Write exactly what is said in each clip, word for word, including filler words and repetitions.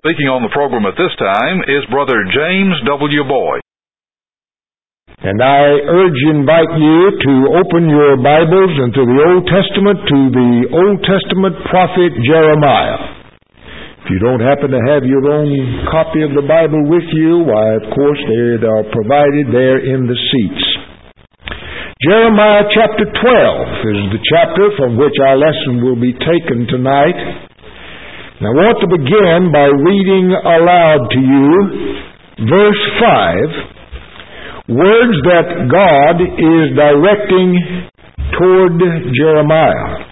Speaking on the program at this time is Brother James W. Boyd. And I urge and invite you to open your Bibles into the Old Testament, to the Old Testament prophet Jeremiah. If you don't happen to have your own copy of the Bible with you, why, of course, they are provided there in the seats. Jeremiah chapter twelve is the chapter from which our lesson will be taken tonight. And I want to begin by reading aloud to you verse five, words that God is directing toward Jeremiah.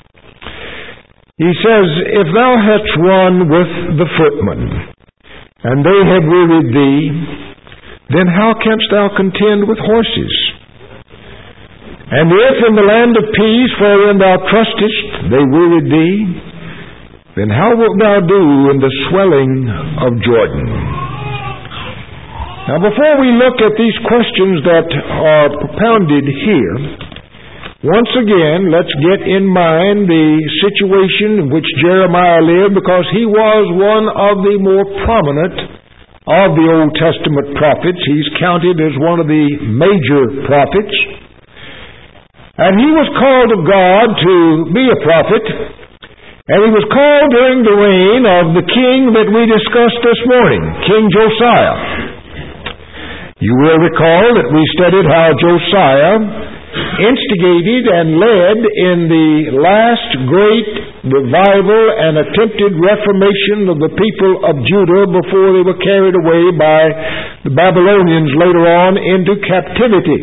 He says, "If thou hadst run with the footmen, and they have wearied thee, then how canst thou contend with horses? And if in the land of peace wherein thou trustest they wearied thee, then how wilt thou do in the swelling of Jordan?" Now, before we look at these questions that are propounded here, once again, let's get in mind the situation in which Jeremiah lived, because he was one of the more prominent of the Old Testament prophets. He's counted as one of the major prophets. And he was called of God to be a prophet, and he was called during the reign of the king that we discussed this morning, King Josiah. You will recall that we studied how Josiah instigated and led in the last great revival and attempted reformation of the people of Judah before they were carried away by the Babylonians later on into captivity.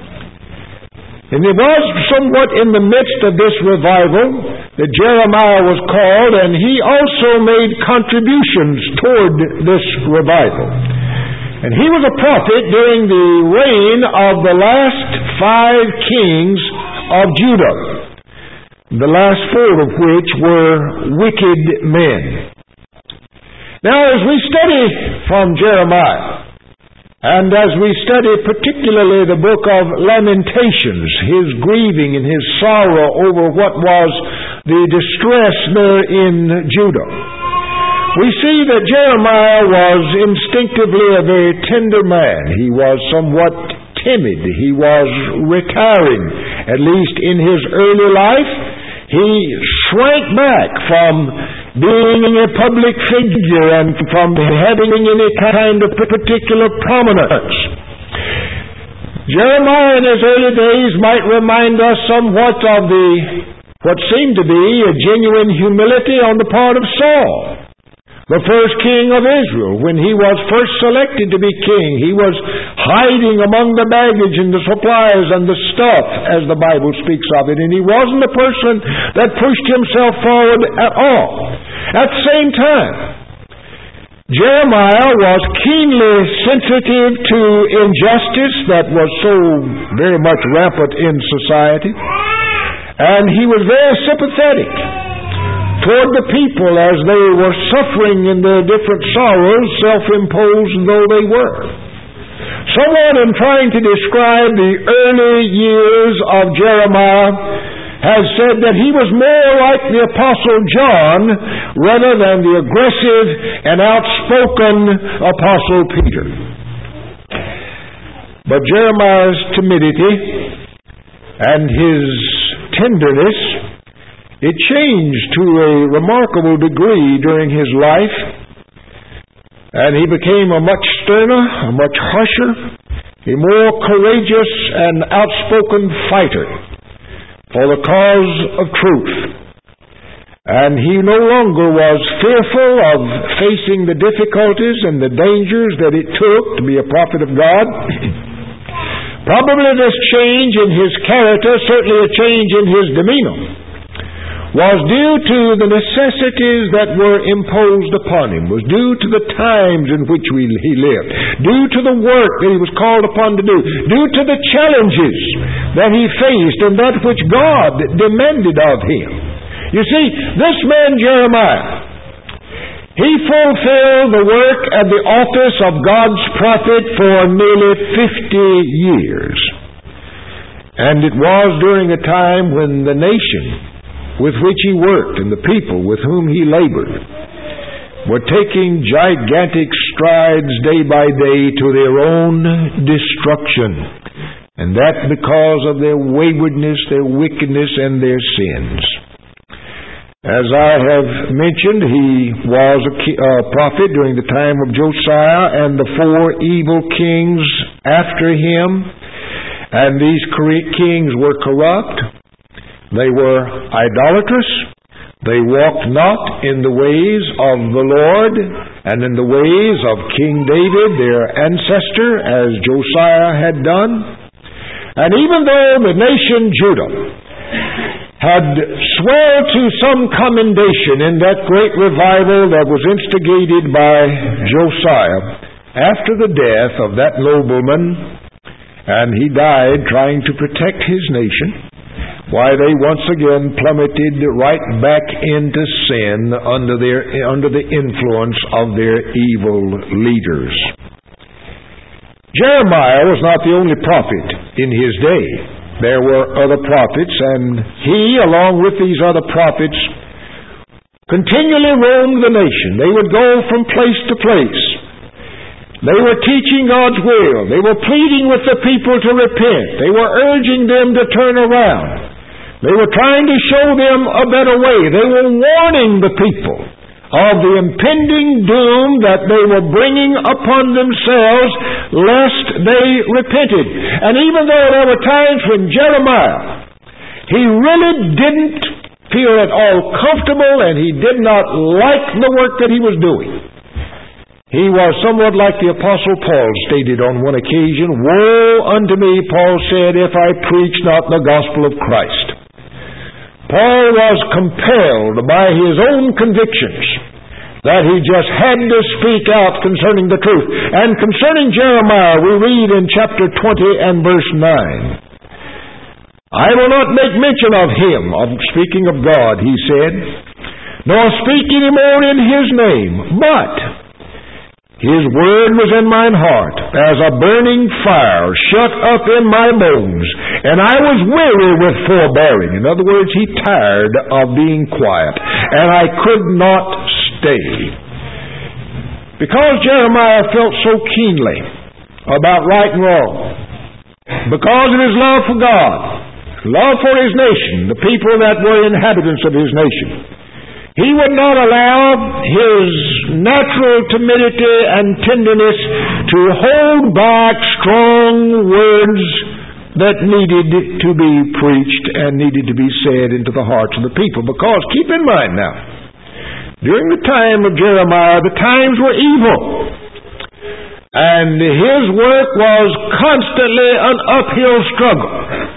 And it was somewhat in the midst of this revival that Jeremiah was called, and he also made contributions toward this revival. And he was a prophet during the reign of the last five kings of Judah, the last four of which were wicked men. Now, as we study from Jeremiah, and as we study particularly the book of Lamentations, his grieving and his sorrow over what was the distress there in Judah, we see that Jeremiah was instinctively a very tender man. He was somewhat timid. He was retiring, at least in his early life. He shrank back from being a public figure and from having any kind of particular prominence. Jeremiah in his early days might remind us somewhat of the what seemed to be a genuine humility on the part of Saul, the first king of Israel. When he was first selected to be king, he was hiding among the baggage and the supplies and the stuff, as the Bible speaks of it, and he wasn't a person that pushed himself forward at all. At the same time, Jeremiah was keenly sensitive to injustice that was so very much rampant in society, and he was very sympathetic toward the people as they were suffering in their different sorrows, self-imposed though they were. Someone, in trying to describe the early years of Jeremiah, has said that he was more like the Apostle John rather than the aggressive and outspoken Apostle Peter. But Jeremiah's timidity and his tenderness, it changed to a remarkable degree during his life, and he became a much sterner, a much harsher, a more courageous and outspoken fighter for the cause of truth. And he no longer was fearful of facing the difficulties and the dangers that it took to be a prophet of God. Probably this change in his character, certainly a change in his demeanor, was due to the necessities that were imposed upon him, was due to the times in which we, he lived, due to the work that he was called upon to do, due to the challenges that he faced and that which God demanded of him. You see, this man Jeremiah, he fulfilled the work at the office of God's prophet for nearly fifty years. And it was during a time when the nation with which he worked and the people with whom he labored were taking gigantic strides day by day to their own destruction. And that because of their waywardness, their wickedness, and their sins. As I have mentioned, he was a uh, prophet during the time of Josiah and the four evil kings after him. And these kings were corrupt. They were idolatrous. They walked not in the ways of the Lord and in the ways of King David, their ancestor, as Josiah had done. And even though the nation Judah had swelled to some commendation in that great revival that was instigated by Josiah after the death of that nobleman, and he died trying to protect his nation, why they once again plummeted right back into sin under their under the influence of their evil leaders. Jeremiah was not the only prophet in his day. There were other prophets, and he, along with these other prophets, continually roamed the nation. They would go from place to place. They were teaching God's will. They were pleading with the people to repent. They were urging them to turn around. They were trying to show them a better way. They were warning the people of the impending doom that they were bringing upon themselves lest they repented. And even though there were times when Jeremiah, he really didn't feel at all comfortable and he did not like the work that he was doing. He was somewhat like the Apostle Paul stated on one occasion, "Woe unto me," Paul said, "if I preach not the gospel of Christ." Paul was compelled by his own convictions that he just had to speak out concerning the truth. And concerning Jeremiah, we read in chapter twenty and verse nine, "I will not make mention of him," of speaking of God, he said, "nor speak any more in his name, but his word was in mine heart, as a burning fire shut up in my bones, and I was weary with forbearing." In other words, he tired of being quiet, and I could not stay. Because Jeremiah felt so keenly about right and wrong, because of his love for God, love for his nation, the people that were inhabitants of his nation, he would not allow his natural timidity and tenderness to hold back strong words that needed to be preached and needed to be said into the hearts of the people. Because, keep in mind now, during the time of Jeremiah, the times were evil. And his work was constantly an uphill struggle.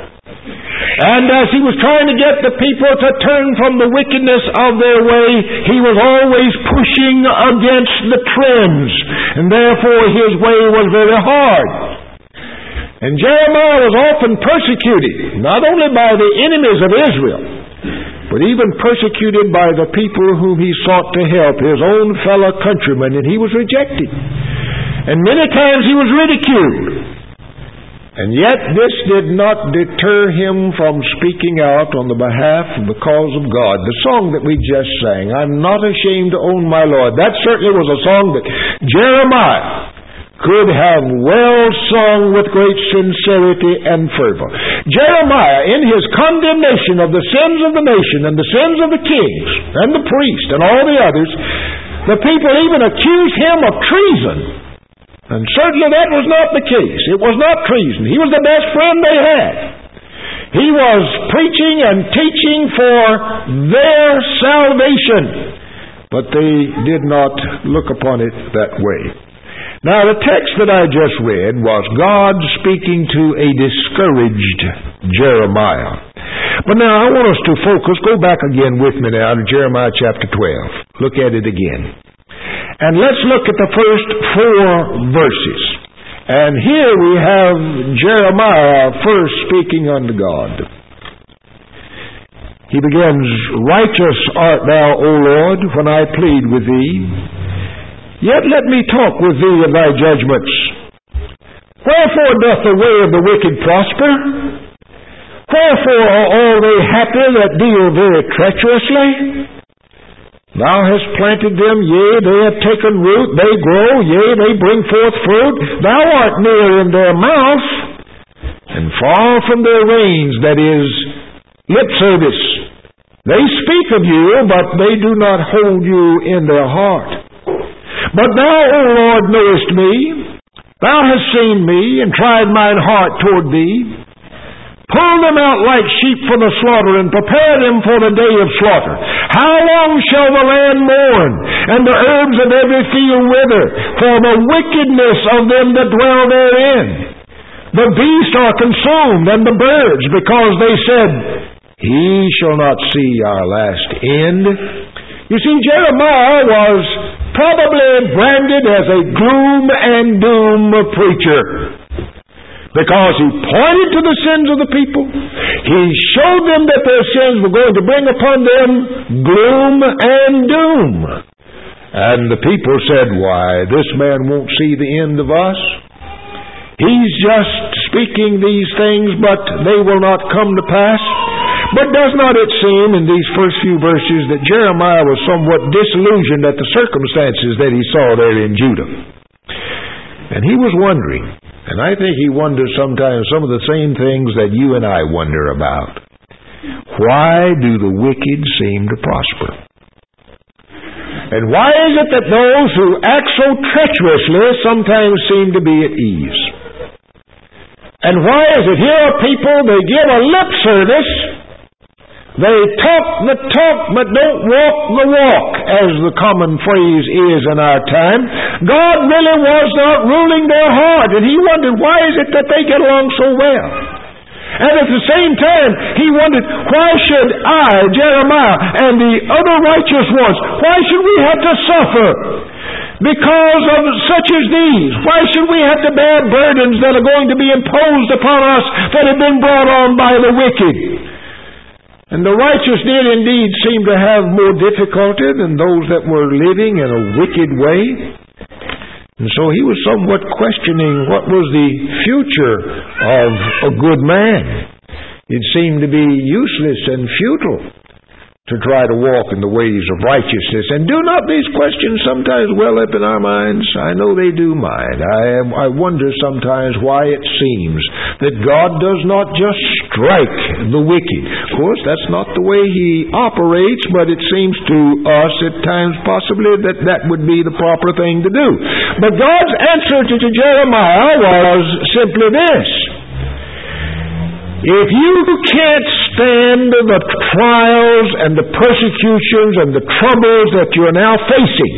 And as he was trying to get the people to turn from the wickedness of their way, he was always pushing against the trends. And therefore his way was very hard. And Jeremiah was often persecuted, not only by the enemies of Israel, but even persecuted by the people whom he sought to help, his own fellow countrymen, and he was rejected. And many times he was ridiculed. And yet this did not deter him from speaking out on the behalf of the cause of God. The song that we just sang, "I'm not ashamed to own my Lord," that certainly was a song that Jeremiah could have well sung with great sincerity and fervor. Jeremiah, in his condemnation of the sins of the nation and the sins of the kings and the priests and all the others, the people even accused him of treason. And certainly that was not the case. It was not treason. He was the best friend they had. He was preaching and teaching for their salvation. But they did not look upon it that way. Now, the text that I just read was God speaking to a discouraged Jeremiah. But now I want us to focus, go back again with me now to Jeremiah chapter twelve. Look at it again. And let's look at the first four verses. And here we have Jeremiah first speaking unto God. He begins, "Righteous art thou, O Lord, when I plead with thee. Yet let me talk with thee of thy judgments. Wherefore doth the way of the wicked prosper? Wherefore are all they happy that deal very treacherously? Thou hast planted them, yea, they have taken root, they grow, yea, they bring forth fruit. Thou art near in their mouth, and far from their reins, that is, lip service. They speak of you, but they do not hold you in their heart. But thou, O Lord, knowest me. Thou hast seen me, and tried mine heart toward thee. Pull them out like sheep for the slaughter, and prepare them for the day of slaughter. How long shall the land mourn, and the herbs of every field wither, for the wickedness of them that dwell therein? The beasts are consumed, and the birds, because they said, He shall not see our last end. You see, Jeremiah was probably branded as a gloom and doom preacher, because he pointed to the sins of the people. He showed them that their sins were going to bring upon them gloom and doom. And the people said, why, this man won't see the end of us. He's just speaking these things, but they will not come to pass. But does not it seem in these first few verses that Jeremiah was somewhat disillusioned at the circumstances that he saw there in Judah? And he was wondering, and I think he wonders sometimes some of the same things that you and I wonder about. Why do the wicked seem to prosper? And why is it that those who act so treacherously sometimes seem to be at ease? And why is it here are people, they give a lip service, they talk the talk but don't walk the walk, as the common phrase is in our time. God really was not ruling their heart, and he wondered, why is it that they get along so well? And at the same time, he wondered, why should I, Jeremiah, and the other righteous ones, why should we have to suffer because of such as these? Why should we have to bear burdens that are going to be imposed upon us that have been brought on by the wicked? And the righteous did indeed seem to have more difficulty than those that were living in a wicked way. And so he was somewhat questioning what was the future of a good man. It seemed to be useless and futile to try to walk in the ways of righteousness. And do not these questions sometimes well up in our minds? I know they do mine. I, am, I wonder sometimes why it seems that God does not just strike the wicked. Of course, that's not the way He operates, but it seems to us at times possibly that that would be the proper thing to do. But God's answer to Jeremiah was simply this: if you can't stand the trials and the persecutions and the troubles that you're now facing,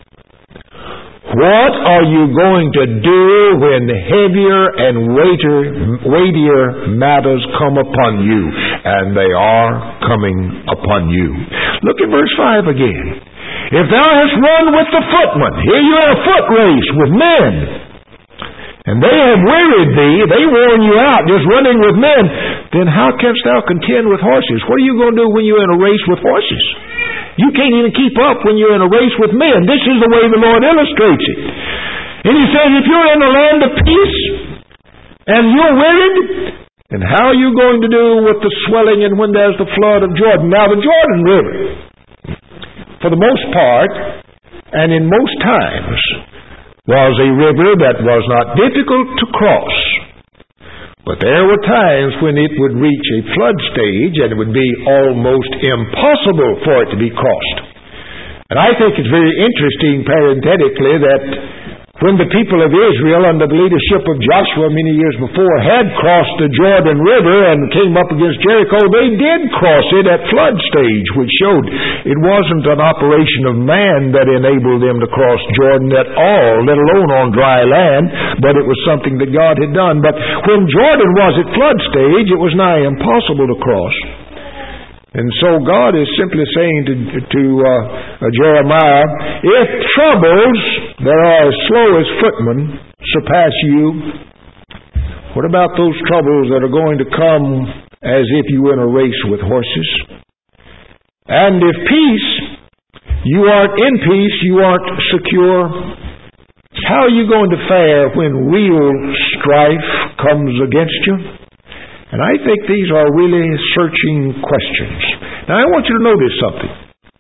what are you going to do when heavier and weightier, weightier matters come upon you? And they are coming upon you. Look at verse five again. If thou hast run with the footmen, here you're in a foot race with men, and they have wearied thee, they worn you out just running with men, then how canst thou contend with horses? What are you going to do when you're in a race with horses? You can't even keep up when you're in a race with men. This is the way the Lord illustrates it. And He says, if you're in the land of peace and you're wearied, then how are you going to do with the swelling and when there's the flood of Jordan? Now the Jordan River, for the most part, and in most times, was a river that was not difficult to cross. But there were times when it would reach a flood stage and it would be almost impossible for it to be crossed. And I think it's very interesting, parenthetically, that when the people of Israel, under the leadership of Joshua many years before, had crossed the Jordan River and came up against Jericho, they did cross it at flood stage, which showed it wasn't an operation of man that enabled them to cross Jordan at all, let alone on dry land, but it was something that God had done. But when Jordan was at flood stage, it was nigh impossible to cross. And so God is simply saying to, to uh, Jeremiah, if troubles that are as slow as footmen surpass you, what about those troubles that are going to come as if you were in a race with horses? And if peace, you aren't in peace, you aren't secure, how are you going to fare when real strife comes against you? And I think these are really searching questions. Now I want you to notice something.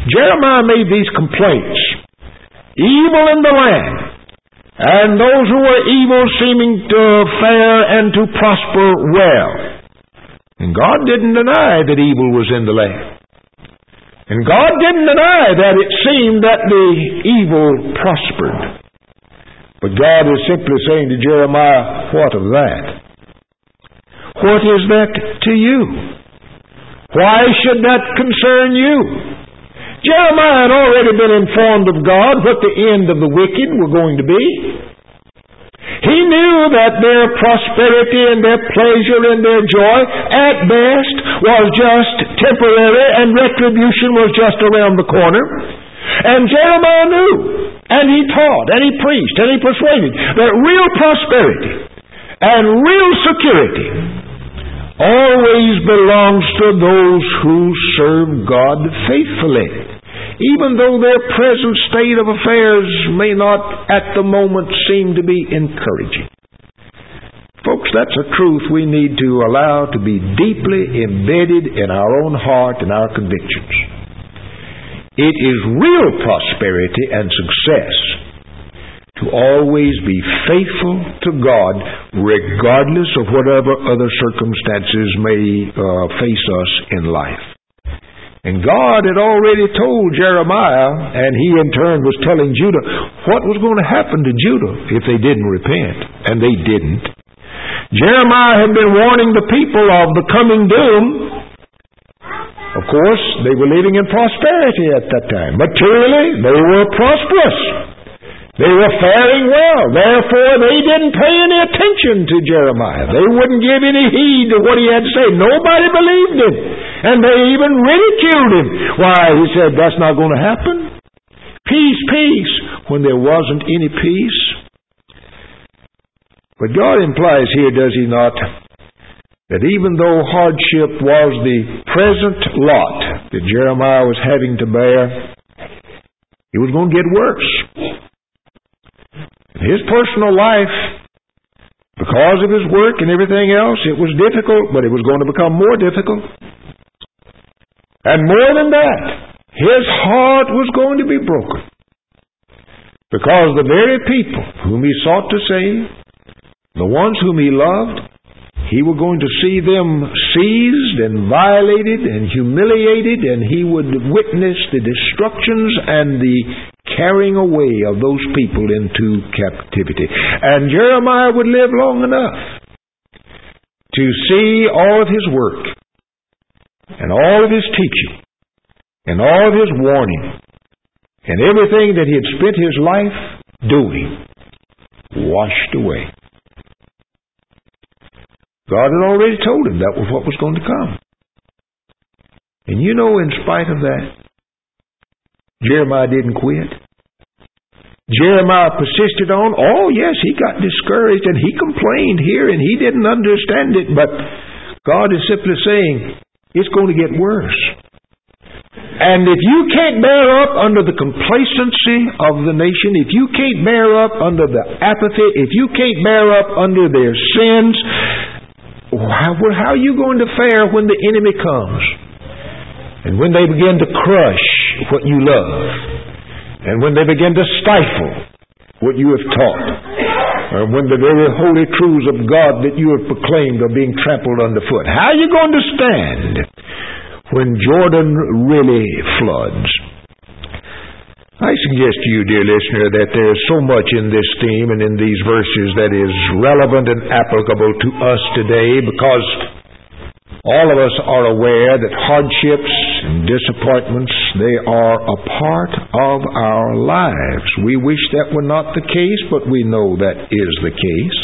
Jeremiah made these complaints. Evil in the land, and those who were evil seeming to fare and to prosper well. And God didn't deny that evil was in the land. And God didn't deny that it seemed that the evil prospered. But God is simply saying to Jeremiah, what of that? What is that to you? Why should that concern you? Jeremiah had already been informed of God what the end of the wicked were going to be. He knew that their prosperity and their pleasure and their joy at best was just temporary and retribution was just around the corner. And Jeremiah knew, and he taught, and he preached, and he persuaded that real prosperity and real security always belongs to those who serve God faithfully, even though their present state of affairs may not at the moment seem to be encouraging. Folks, that's a truth we need to allow to be deeply embedded in our own heart and our convictions. It is real prosperity and success to always be faithful to God regardless of whatever other circumstances may uh, face us in life. And God had already told Jeremiah, and he in turn was telling Judah, what was going to happen to Judah if they didn't repent. And they didn't. Jeremiah had been warning the people of the coming doom. Of course, they were living in prosperity at that time. Materially, they were prosperous. They were faring well. Therefore, they didn't pay any attention to Jeremiah. They wouldn't give any heed to what he had to say. Nobody believed him. And they even ridiculed him. Why, he said, that's not going to happen. Peace, peace, when there wasn't any peace. But God implies here, does he not, that even though hardship was the present lot that Jeremiah was having to bear, it was going to get worse. His personal life, because of his work and everything else, it was difficult, but it was going to become more difficult. And more than that, his heart was going to be broken. Because the very people whom he sought to save, the ones whom he loved, he was going to see them seized and violated and humiliated, and he would witness the destructions and the carrying away of those people into captivity. And Jeremiah would live long enough to see all of his work and all of his teaching and all of his warning and everything that he had spent his life doing washed away. God had already told him that was what was going to come. And you know, in spite of that, Jeremiah didn't quit. Jeremiah persisted on. Oh, yes, he got discouraged and he complained here and he didn't understand it. But God is simply saying, it's going to get worse. And if you can't bear up under the complacency of the nation, if you can't bear up under the apathy, if you can't bear up under their sins, how, how are you going to fare when the enemy comes? And when they begin to crush what you love, and when they begin to stifle what you have taught, or when the very holy truths of God that you have proclaimed are being trampled underfoot, how are you going to stand when Jordan really floods? I suggest to you, dear listener, that there is so much in this theme and in these verses that is relevant and applicable to us today, because all of us are aware that hardships and disappointments, they are a part of our lives. We wish that were not the case, but we know that is the case.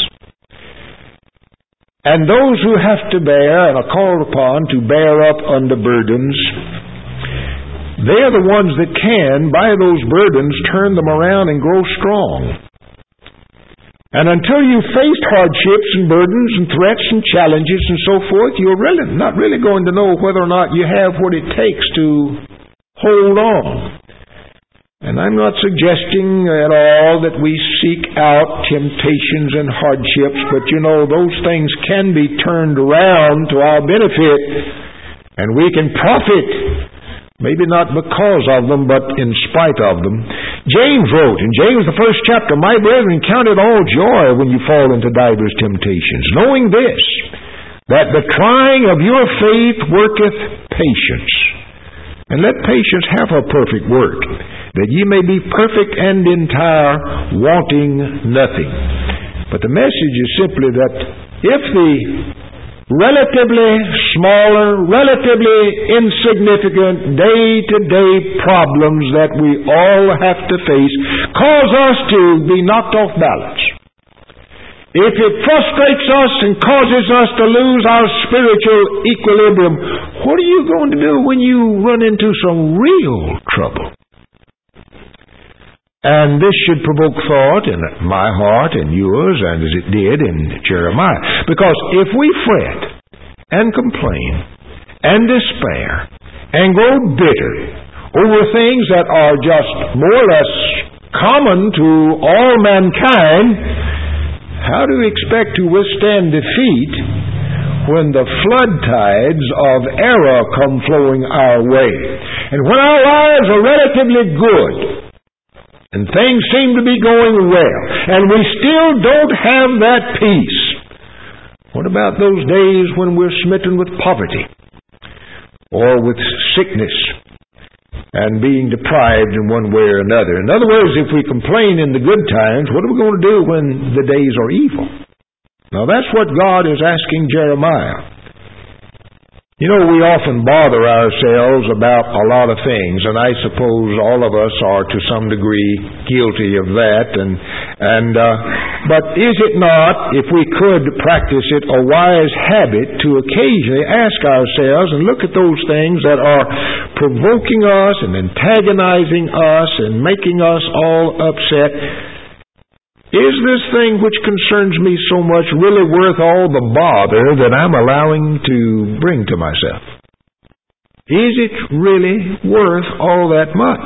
And those who have to bear and are called upon to bear up under burdens, they are the ones that can, by those burdens, turn them around and grow strong. And until you've faced hardships and burdens and threats and challenges and so forth, you're really not really going to know whether or not you have what it takes to hold on. And I'm not suggesting at all that we seek out temptations and hardships, but you know, those things can be turned around to our benefit, and we can profit Maybe not because of them, but in spite of them. James wrote in James, the first chapter, "My brethren, count it all joy when you fall into divers temptations, knowing this, that the trying of your faith worketh patience. And let patience have her perfect work, that ye may be perfect and entire, wanting nothing." But the message is simply that if the relatively smaller, relatively insignificant, day-to-day problems that we all have to face cause us to be knocked off balance, if it frustrates us and causes us to lose our spiritual equilibrium, what are you going to do when you run into some real trouble? And this should provoke thought in my heart and yours, and as it did in Jeremiah. Because if we fret and complain and despair and grow bitter over things that are just more or less common to all mankind, how do we expect to withstand defeat when the flood tides of error come flowing our way? And when our lives are relatively good, and things seem to be going well, and we still don't have that peace, what about those days when we're smitten with poverty or with sickness and being deprived in one way or another? In other words, if we complain in the good times, what are we going to do when the days are evil? Now that's what God is asking Jeremiah. You know, we often bother ourselves about a lot of things, and I suppose all of us are to some degree guilty of that. And and uh, but is it not, if we could practice it, a wise habit to occasionally ask ourselves and look at those things that are provoking us and antagonizing us and making us all upset? Is this thing which concerns me so much really worth all the bother that I'm allowing to bring to myself? Is it really worth all that much?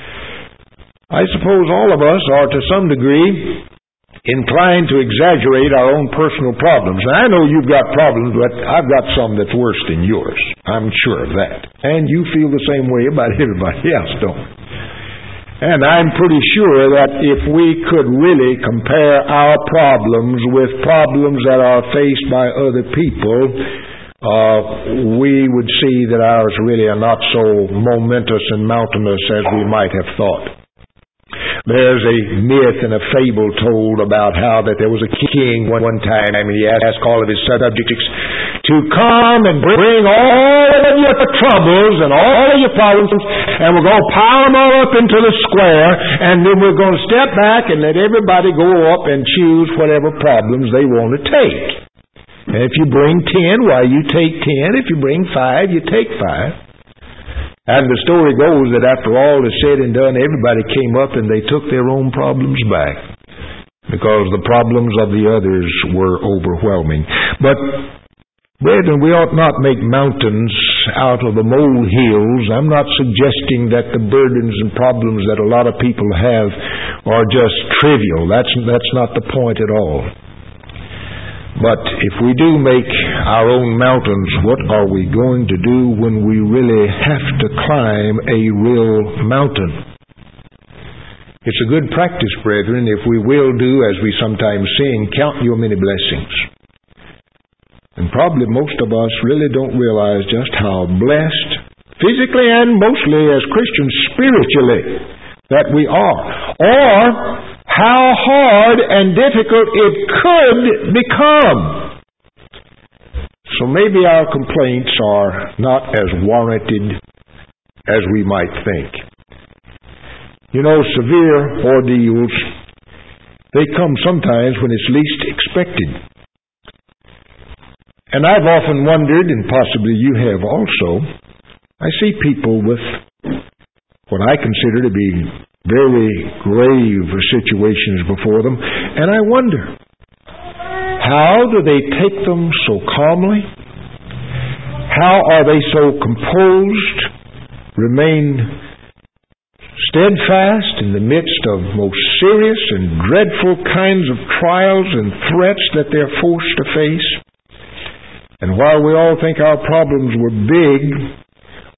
I suppose all of us are to some degree inclined to exaggerate our own personal problems. Now, I know you've got problems, but I've got some that's worse than yours. I'm sure of that. And you feel the same way about everybody else, don't you? And I'm pretty sure that if we could really compare our problems with problems that are faced by other people, uh, we would see that ours really are not so momentous and mountainous as we might have thought. There's a myth and a fable told about how that there was a king one, one time, and he asked all of his subjects to come and bring all of your troubles and all of your problems, and we're going to pile them all up into the square, and then we're going to step back and let everybody go up and choose whatever problems they want to take. And if you bring ten, why, you take ten. If you bring five, you take five. And the story goes that after all is said and done, everybody came up and they took their own problems back, because the problems of the others were overwhelming. But, brethren, we ought not make mountains out of the molehills. I'm not suggesting that the burdens and problems that a lot of people have are just trivial. That's, that's not the point at all. But if we do make our own mountains, what are we going to do when we really have to climb a real mountain? It's a good practice, brethren, if we will do, as we sometimes sing, count your many blessings. And probably most of us really don't realize just how blessed, physically and mostly as Christians spiritually, that we are. Or how hard and difficult it could become. So maybe our complaints are not as warranted as we might think. You know, severe ordeals, they come sometimes when it's least expected. And I've often wondered, and possibly you have also, I see people with what I consider to be very grave situations before them, and I wonder, how do they take them so calmly? How are they so composed, remain steadfast in the midst of most serious and dreadful kinds of trials and threats that they're forced to face? And while we all think our problems were big,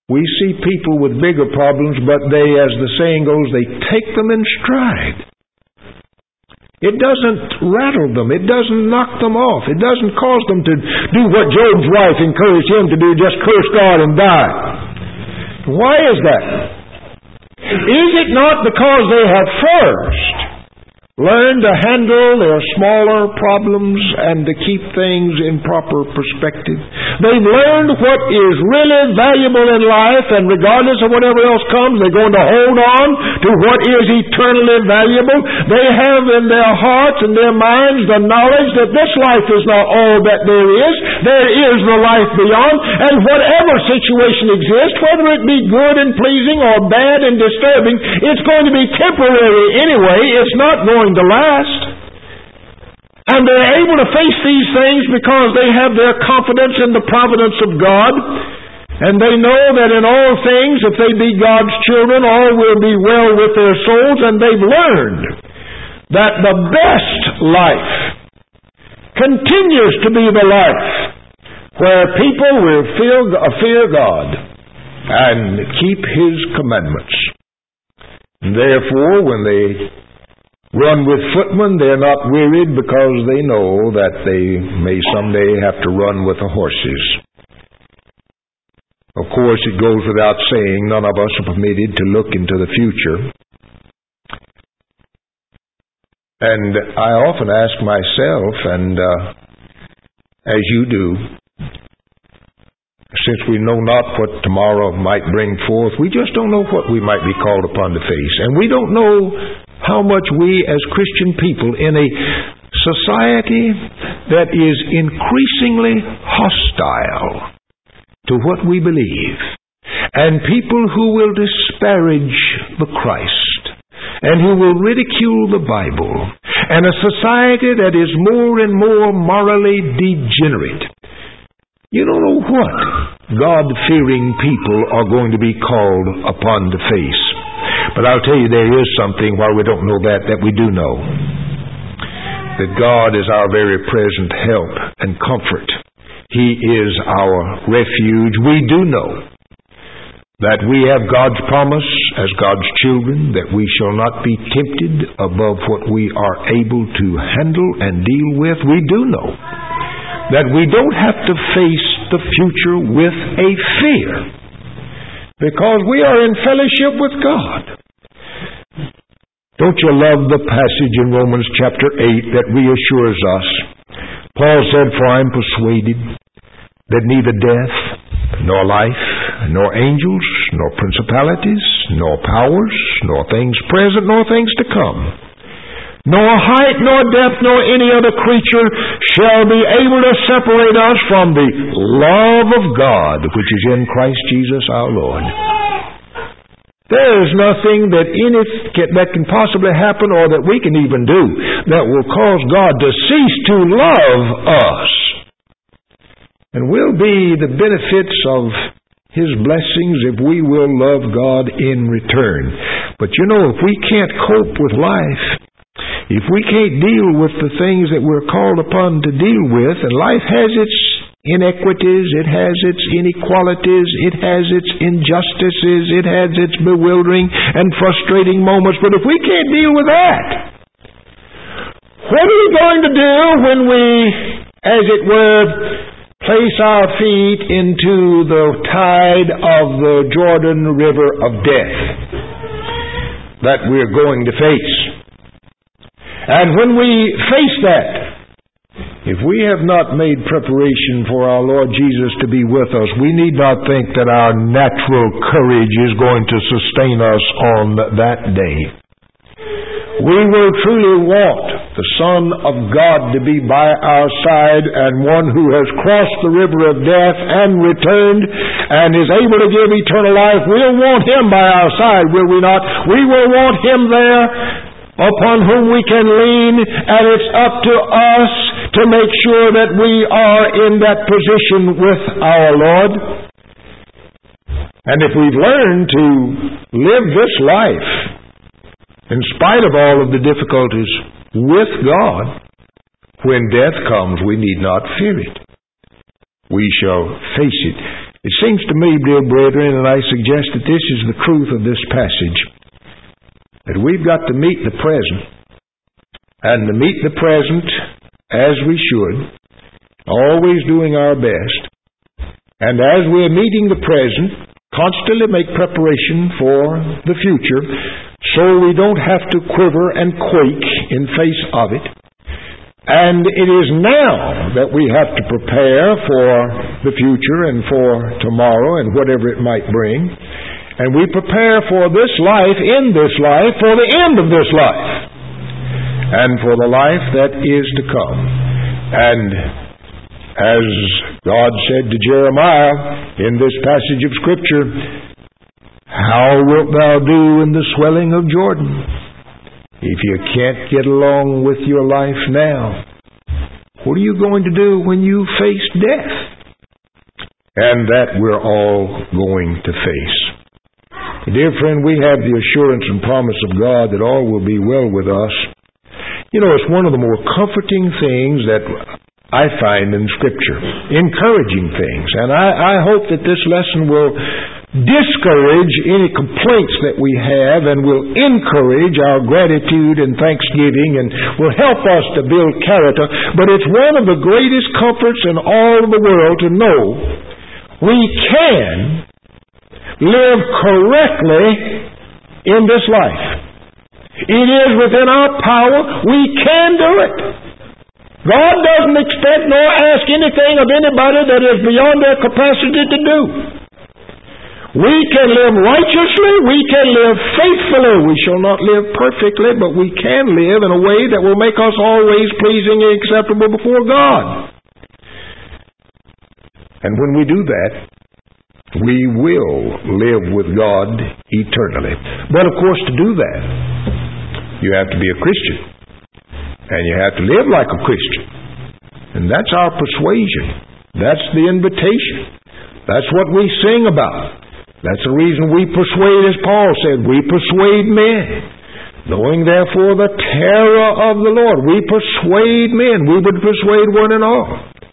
We see people with bigger problems, but they, as the saying goes, they take them in stride. It doesn't rattle them. It doesn't knock them off. It doesn't cause them to do what Job's wife encouraged him to do, just curse God and die. Why is that? Is it not because they have first learned to handle their smaller problems and to keep things in proper perspective? They've learned what is really valuable in life, and regardless of whatever else comes, they're going to hold on to what is eternally valuable. They have in their hearts and their minds the knowledge that this life is not all that there is. There is the life beyond, and whatever situation exists, whether it be good and pleasing or bad and disturbing, it's going to be temporary anyway. It's not going to last. And they're able to face these things because they have their confidence in the providence of God, and they know that in all things, if they be God's children, all will be well with their souls, and they've learned that the best life continues to be the life where people will fear, fear God and keep His commandments. And therefore, when they run with footmen, they're not wearied because they know that they may someday have to run with the horses. Of course, it goes without saying, none of us are permitted to look into the future. And I often ask myself, and uh, as you do, since we know not what tomorrow might bring forth, we just don't know what we might be called upon to face. And we don't know how much we as Christian people in a society that is increasingly hostile to what we believe, and people who will disparage the Christ, and who will ridicule the Bible, and a society that is more and more morally degenerate. You don't know what God-fearing people are going to be called upon to face. But I'll tell you, there is something, while we don't know that, that we do know. That God is our very present help and comfort. He is our refuge. We do know that we have God's promise as God's children, that we shall not be tempted above what we are able to handle and deal with. We do know that we don't have to face the future with a fear, because we are in fellowship with God. Don't you love the passage in Romans chapter eight that reassures us? Paul said, "For I am persuaded that neither death, nor life, nor angels, nor principalities, nor powers, nor things present, nor things to come, nor height, nor depth, nor any other creature shall be able to separate us from the love of God, which is in Christ Jesus our Lord." There is nothing that any that can possibly happen, or that we can even do, that will cause God to cease to love us. And will be the benefits of His blessings if we will love God in return. But you know, if we can't cope with life, if we can't deal with the things that we're called upon to deal with, and life has its inequities, it has its inequalities, it has its injustices, it has its bewildering and frustrating moments, but if we can't deal with that, what are we going to do when we, as it were, place our feet into the tide of the Jordan River of death that we're going to face? And when we face that, if we have not made preparation for our Lord Jesus to be with us, we need not think that our natural courage is going to sustain us on that day. We will truly want the Son of God to be by our side, and one who has crossed the river of death and returned and is able to give eternal life. We'll want Him by our side, will we not? We will want Him there upon whom we can lean, and it's up to us to make sure that we are in that position with our Lord. And if we've learned to live this life, in spite of all of the difficulties, with God, when death comes, we need not fear it. We shall face it. It seems to me, dear brethren, and I suggest that this is the truth of this passage, that we've got to meet the present, and to meet the present as we should, always doing our best, and as we're meeting the present, constantly make preparation for the future, so we don't have to quiver and quake in face of it. And it is now that we have to prepare for the future and for tomorrow and whatever it might bring. And we prepare for this life, in this life, for the end of this life, and for the life that is to come. And as God said to Jeremiah in this passage of Scripture, "How wilt thou do in the swelling of Jordan?" If you can't get along with your life now, what are you going to do when you face death? And that we're all going to face. Dear friend, we have the assurance and promise of God that all will be well with us. You know, it's one of the more comforting things that I find in Scripture, encouraging things. And I, I hope that this lesson will discourage any complaints that we have and will encourage our gratitude and thanksgiving and will help us to build character. But it's one of the greatest comforts in all of the world to know we can live correctly in this life. It is within our power. We can do it. God doesn't expect nor ask anything of anybody that is beyond their capacity to do. We can live righteously, we can live faithfully. We shall not live perfectly, but we can live in a way that will make us always pleasing and acceptable before God. And when we do that, we will live with God eternally. But of course, to do that, you have to be a Christian. And you have to live like a Christian. And that's our persuasion. That's the invitation. That's what we sing about. That's the reason we persuade, as Paul said, we persuade men. Knowing therefore the terror of the Lord. We persuade men. We would persuade one and all.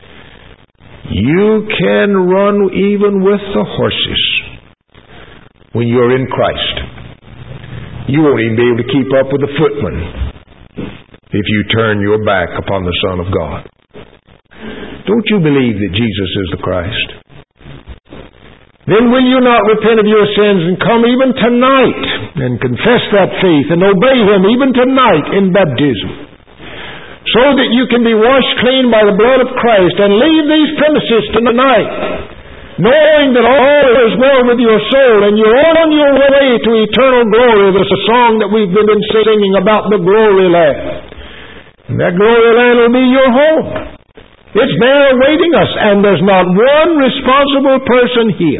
You can run even with the horses when you're in Christ. You won't even be able to keep up with the footman if you turn your back upon the Son of God. Don't you believe that Jesus is the Christ? Then will you not repent of your sins and come even tonight and confess that faith and obey Him even tonight in baptism, so that you can be washed clean by the blood of Christ and leave these premises tonight, knowing that all is well with your soul and you're on your way to eternal glory. There's a song that we've been singing about the glory land. And that glory land will be your home. It's there awaiting us, and there's not one responsible person here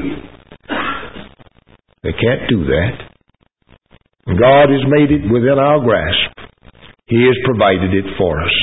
that can't do that. God has made it within our grasp. He has provided it for us.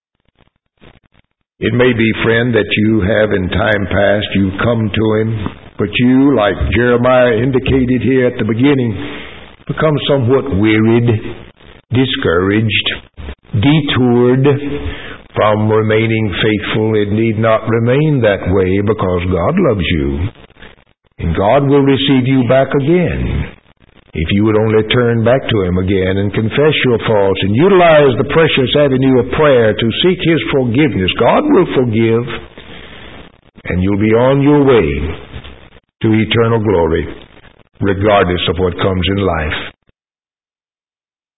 It may be, friend, that you have in time past, you've come to Him, but you, like Jeremiah indicated here at the beginning, become somewhat wearied, discouraged, detoured from remaining faithful. It need not remain that way, because God loves you. And God will receive you back again if you would only turn back to Him again and confess your faults and utilize the precious avenue of prayer to seek His forgiveness. God will forgive, and you'll be on your way to eternal glory, regardless of what comes in life.